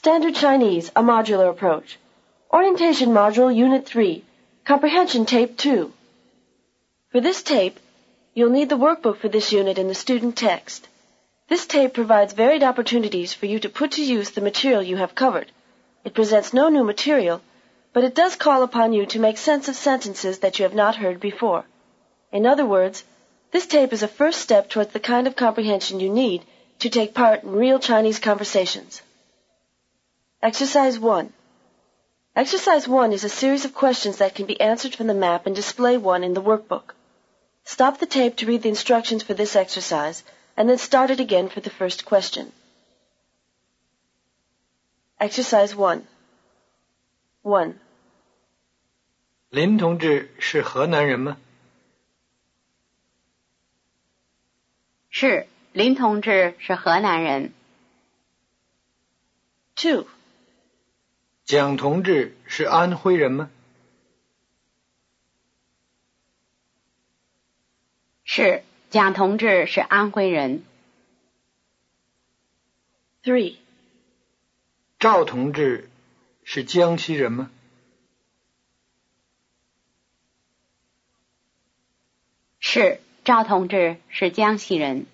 Standard Chinese, a modular approach. Orientation Module Unit 3, Comprehension Tape 2. For this tape, you'll need the workbook for this unit in the student text. This tape provides varied opportunities for you to put to use the material you have covered. It presents no new material, but it does call upon you to make sense of sentences that you have not heard before. In other words, this tape is a first step towards the kind of comprehension you need to take part in real Chinese conversations. Exercise 1. Exercise 1 is a series of questions that can be answered from the map and display 1 in the workbook. Stop the tape to read the instructions for this exercise, and then start it again for the first question. Exercise 1. 1. 林同志是河南人吗？ 是，林同志是河南人。 2. 蒋同志是安徽人吗？ 是，蒋同志是安徽人。 3. 赵同志是江西人吗？ 是，赵同志是江西人。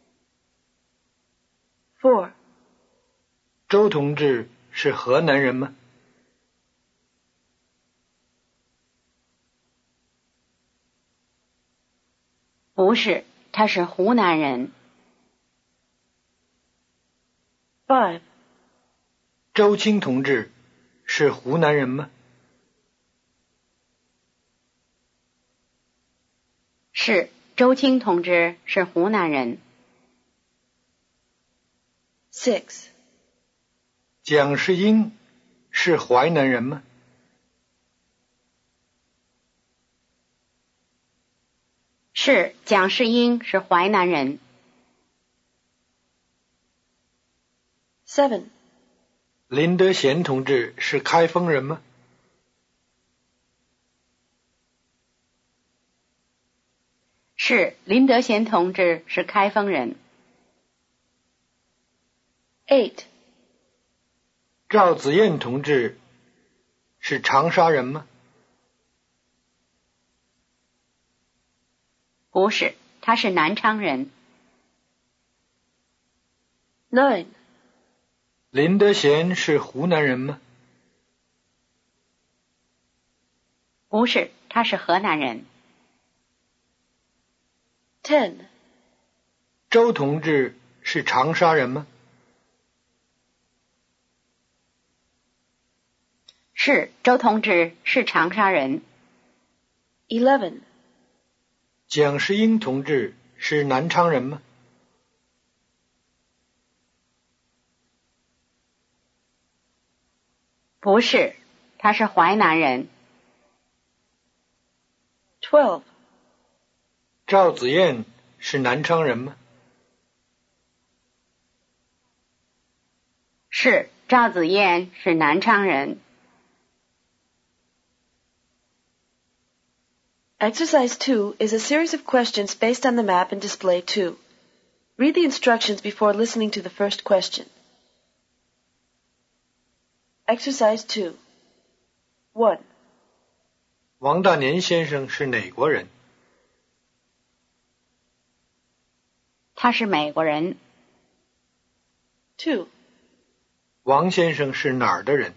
4. 周同志是河南人吗？ 不是，他是湖南人。 5. 周青同志是湖南人吗？ 是，周青同志是湖南人。 6. 蒋世英是淮南人吗？ 是，蒋世英是淮南人。 7. 林德贤同志是开封人吗？ 是，林德贤同志是开封人。 8. 赵子燕同志是长沙人吗？ 不是，他是南昌人。 9. 林德贤是湖南人吗？ 不是，他是河南人。 10. 周同志是长沙人吗？ 是，周同志是长沙人。 11. 蒋世英同志是南昌人吗？ 不是，他是淮南人。 12. 赵子燕是南昌人吗？ 是，赵子燕是南昌人。 Exercise 2 is a series of questions based on the map in display 2. Read the instructions before listening to the first question. Exercise 2. 1. 王大年先生是哪国人？ 他是美国人。 2. 王先生是哪儿的人？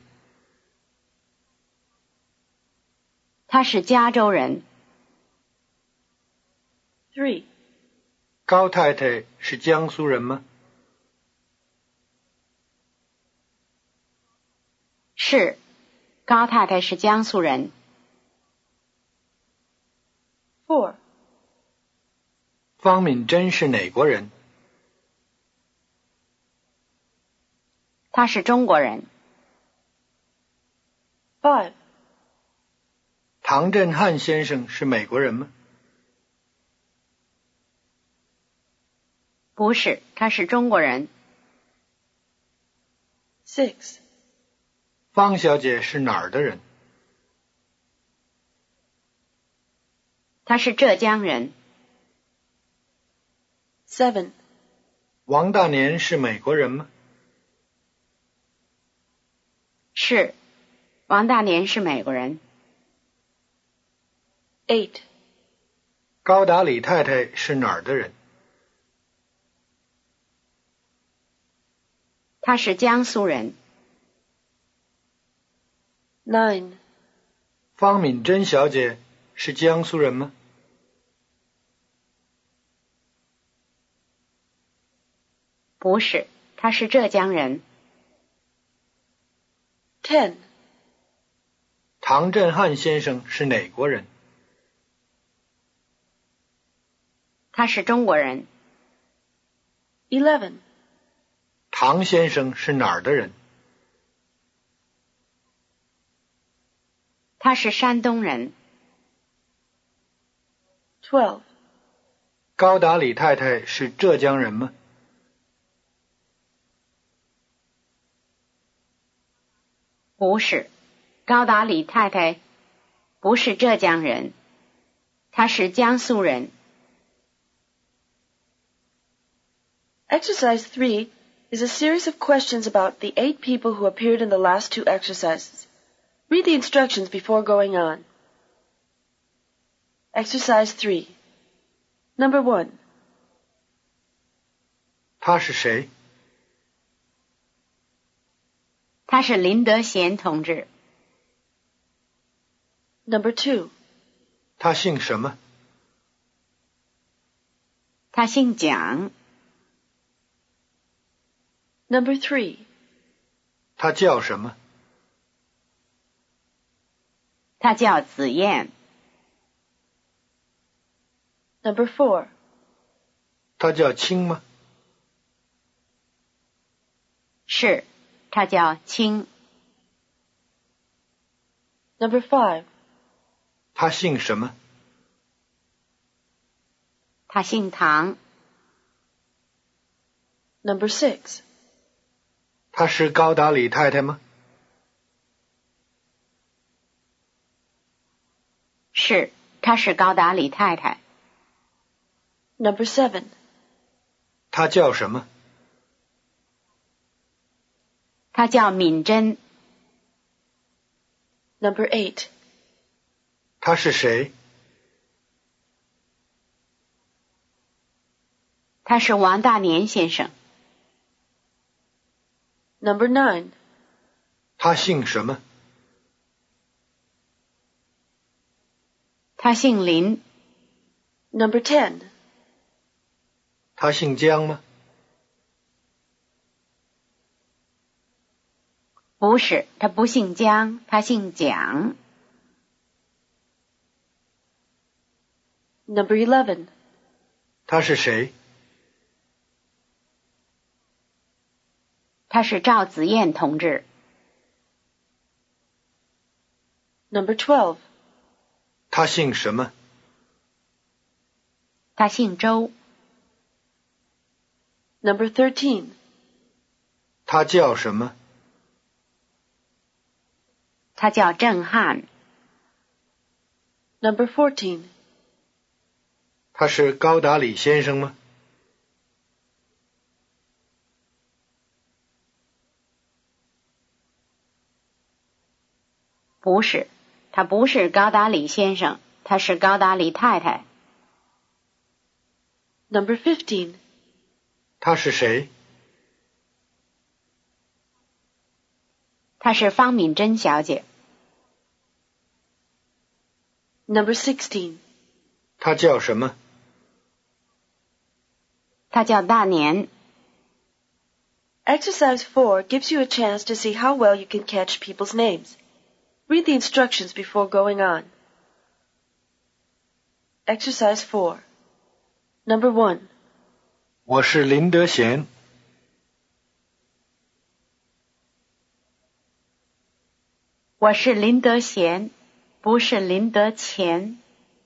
他是加州人。 3. 高太太是江苏人吗？ 是，高太太是江苏人。 4. 方敏珍是哪国人？ 他是中国人。 5. 唐振汉先生是美国人吗？ 不是，他是中国人。 6. 方小姐是哪儿的人？ 他是浙江人。 7. 王大年是美国人吗？ 是，王大年是美国人。 8. 高达李太太是哪儿的人？ 他是江苏人。 9. 方敏珍小姐是江苏人吗？ 不是，他是浙江人。 10. 唐振汉先生是哪国人？ 他是中国人。 11. 唐先生是哪儿的人？ 他是山东人。 12. 高达李太太是浙江人吗？ 不是，高达李太太不是浙江人，她是江苏人。 Exercise 3 is a series of questions about the 8 people who appeared in the last 2 exercises. Read the instructions before going on. Exercise 3. Number 1. 他是谁？ 他是林德贤同志。 Number 2. 他姓什么？ 他姓蒋。 Number 3. 他叫什么？ 他叫子燕。 Number 4. 他叫青吗？ 是，他叫青。 Number 5. 他姓什么？ 他姓唐。 Number 6. 他是高达李太太吗？ 是，她是高达李太太。 Number 7. 他叫什么？ 她叫敏珍。 Number 8. 他是谁？ 他是王大年先生。 Number 9. 他姓什么？ 他姓林。 Number 10. 他姓江吗？ 不是，他不姓江，他姓蒋。 Number 11. 他是谁？ 他是赵子燕同志。 Number 12. 他姓什么？ 他姓周。 Number 13. 他叫什么？ 他叫郑汉。 Number 14. 他是高达李先生吗？ 不是，他不是高达李先生，他是高达李太太。 Number 15. 他是谁？ 她是方敏珍小姐。 Number 16. 他叫什么？ 她叫大年。 Exercise 4 gives you a chance to see how well you can catch people's names. Read the instructions before going on. Exercise 4. Number 1. 我是林德贤。 我是林德贤，不是林德乾。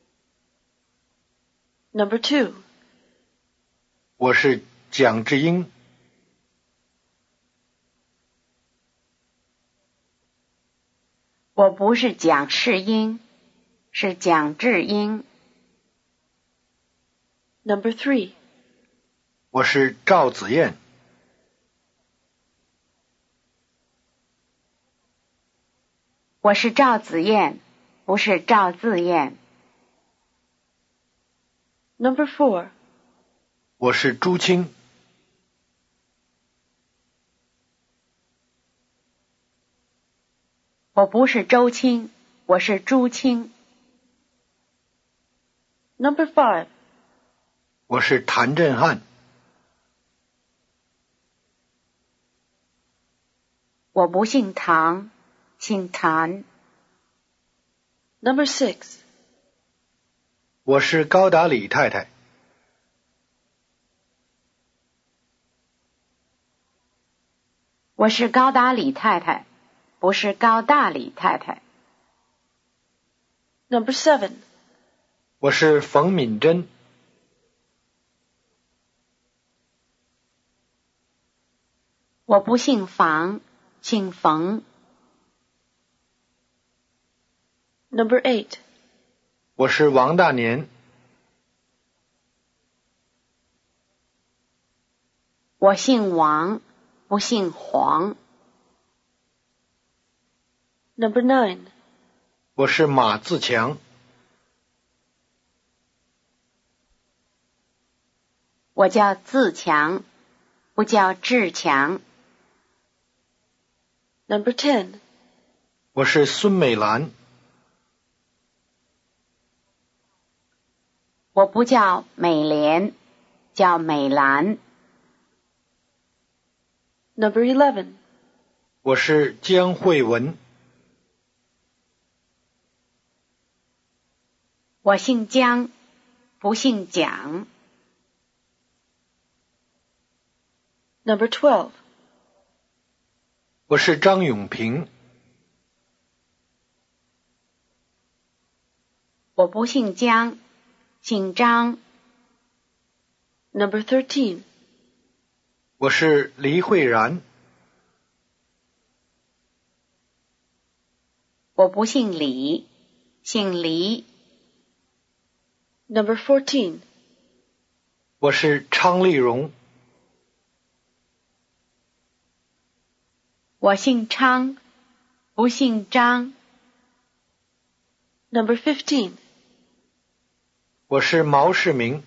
Number 2. 我是蒋志英。 我不是蒋世英，是蒋志英。 Number 3. 我是赵子燕。 我是赵子燕，不是赵自燕。 Number 4. 我是朱青。 我不是周青，我是朱青。 Number 5. 我是谭震汉。 我不姓唐，姓谭。 Number 6. 我是高达李太太。 我是高达李太太，不是高大李太太。 Number 7. 我是冯敏珍。 我不姓房，姓冯。 Number 8. 我是王大年。 我姓王，不姓黄。 Number 9. 我是马自强。 我叫自强，不叫志强。 Number 10. 我是孙美兰。 我不叫美莲，叫美兰。 Number 11. 我是江慧文。 我姓江，不姓蒋。 Number 12. 我是张永平。 我不姓江，姓张。 Number 13. 我是黎慧然。 我不姓李，姓黎。 Number 14. 我是昌丽荣。 我姓昌，不姓张。 Number 15. 我是毛世明。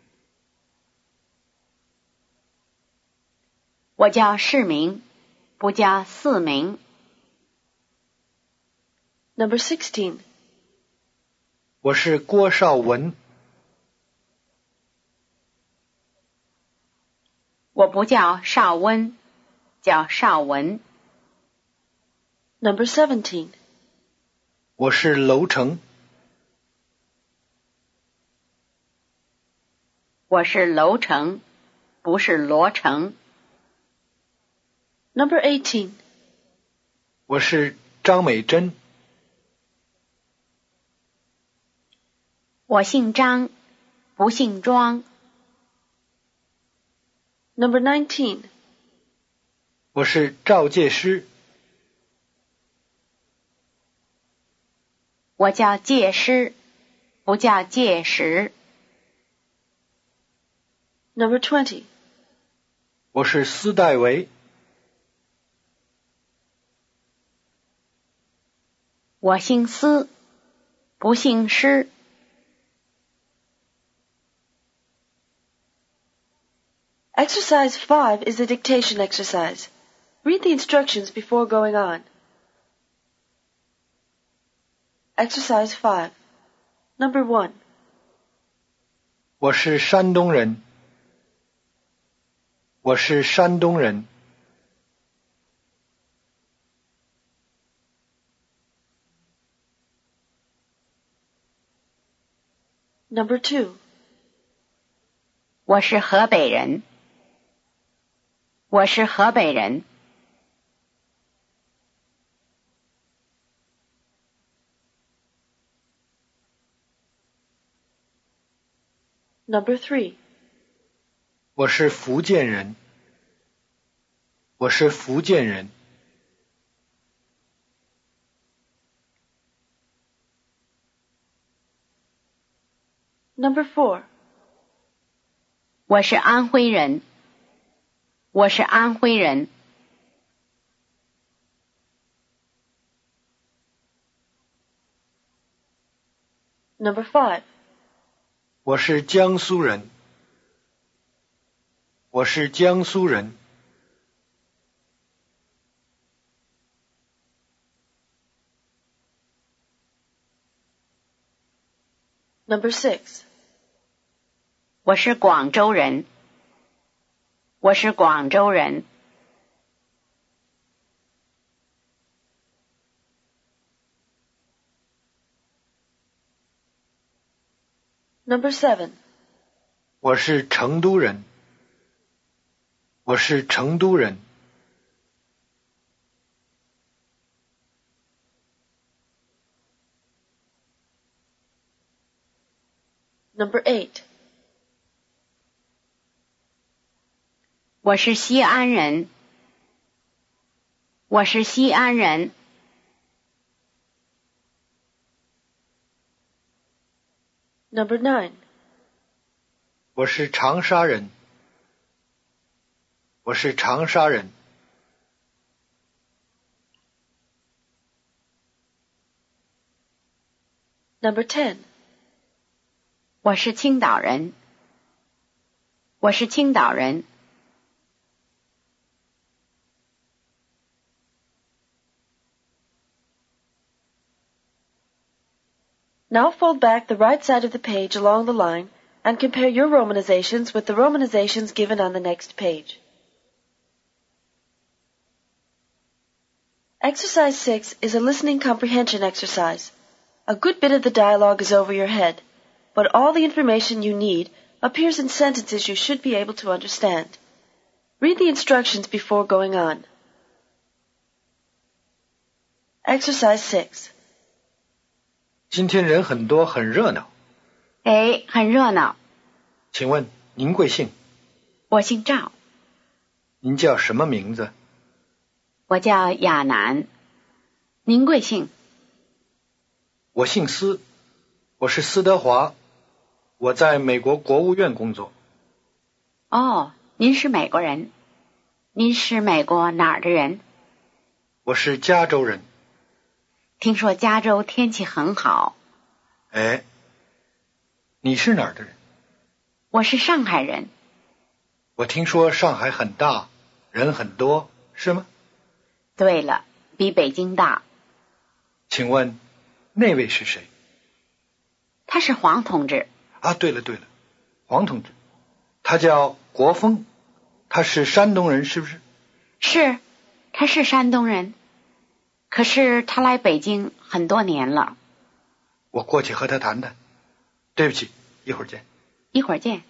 我叫世明，不叫四明。 Number 16. 我是郭少文。 我不叫邵温，叫邵文。 Number 17. 我是楼成。 我是楼成，不是罗成。 Number 18. 我是张美珍。 我姓张，不姓庄。 Number 19. 我是赵介师。 我叫介师，不叫介石。 Number 20. 我是司代维。 我姓司，不姓施。 Exercise 5 is a dictation exercise. Read the instructions before going on. Exercise 5. Number 1. 我是山东人。我是山东人。 Number 2. 我是河北人。我是河北人。 Number 3. 我是福建人。我是福建人。 Number 4. 我是安徽人。我是安徽人。 Number 5. 我是江苏人。我是江苏人。 Number 6. 我是广州人。我是广州人。 Number 7. 我是成都人。我是成都人。 Number 8. 我是西安人。我是西安人。 Number 9. 我是长沙人。我是长沙人。 Number 10. 我是青岛人。我是青岛人。 Now fold back the right side of the page along the line and compare your romanizations with the romanizations given on the next page. Exercise 6 is a listening comprehension exercise. A good bit of the dialogue is over your head, but all the information you need appears in sentences you should be able to understand. Read the instructions before going on. Exercise 6. 今天人很多，很热闹。 哎，很热闹。 请问您贵姓？ 我姓赵。 您叫什么名字？ 我叫亚楠。您贵姓？ 我姓司，我是司德华，我在美国国务院工作。 哦，您是美国人。您是美国哪儿的人？ 我是加州人。 听说加州天气很好。 哎，你是哪儿的人？ 我是上海人。 我听说上海很大，人很多，是吗？ 对了，比北京大。 请问那位是谁？ 他是黄同志。 啊，对了，黄同志，他叫国峰，他是山东人，是不是？ 是，他是山东人。可是他来北京很多年了。 我过去和他谈谈。对不起，一会儿见。 一会儿见。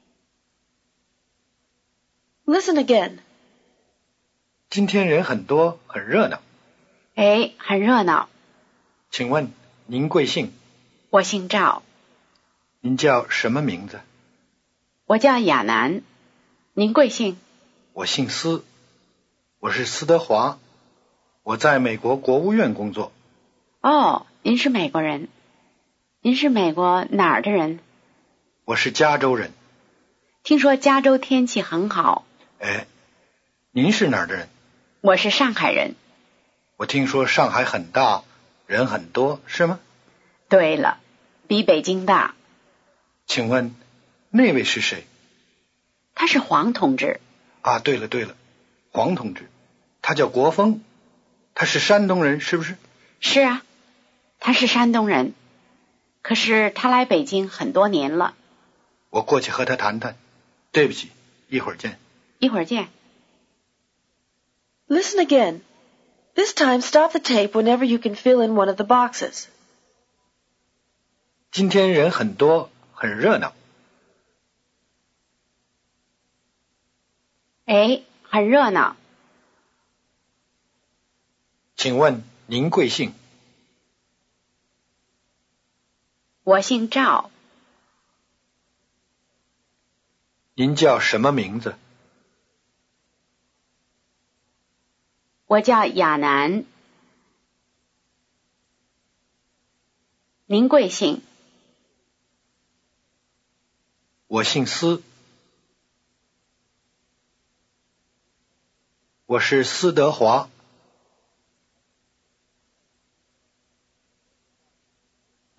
Listen again. 今天人很多，很热闹。 哎，很热闹。 请问您贵姓？ 我姓赵。 您叫什么名字？ 我叫亚楠。您贵姓？ 我姓司，我是司德华，我在美国国务院工作。 哦，您是美国人。您是美国哪儿的人？ 我是加州人。 听说加州天气很好。 哎，您是哪儿的人？ 我是上海人。 我听说上海很大，人很多，是吗？ 对了，比北京大。 请问那位是谁？ 他是黄同志。 啊，对了，黄同志，他叫国峰，他是山东人，是不是？ 是啊，他是山东人。可是他来北京很多年了。 我过去和他谈谈。对不起，一会儿见。 一会儿见。 Listen again. This time stop the tape whenever you can fill in one of the boxes. 今天人很多，很热闹。 哎，很热闹。 请问您贵姓？ 我姓赵。 您叫什么名字？ 我叫亚楠。您贵姓？ 我姓司，我是司德华。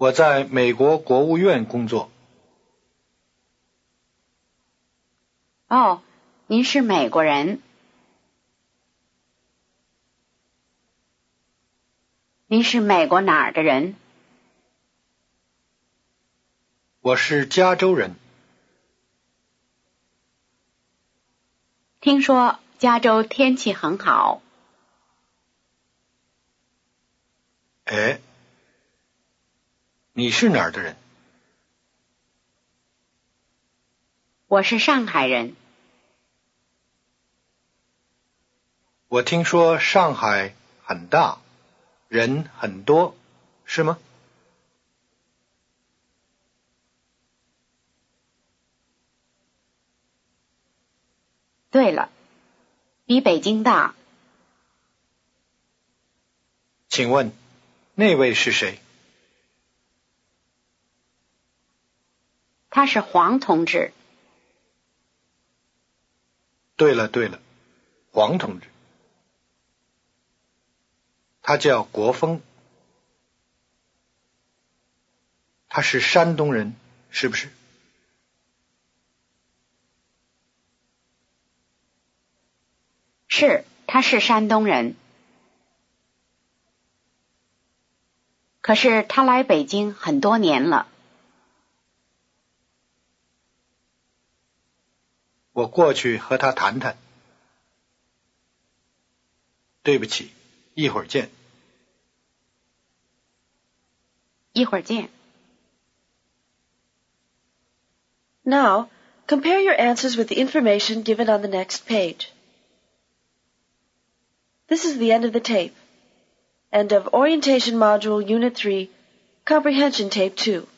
我在美国国务院工作。 哦，您是美国人。您是美国哪儿的人？ 我是加州人。 听说加州天气很好。 哎，你是哪儿的人？ 我是上海人。 我听说上海很大，人很多，是吗？ 对了，比北京大。 请问那位是谁？ 他是黄同志。 对了，黄同志。他叫国峰。他是山东人，是不是？ 是，他是山东人。可是他来北京很多年了。 我过去和他谈谈。对不起，一会儿见。 一会儿见。 Now, compare your answers with the information given on the next page. This is the end of the tape. End of Orientation Module Unit 3, Comprehension Tape 2.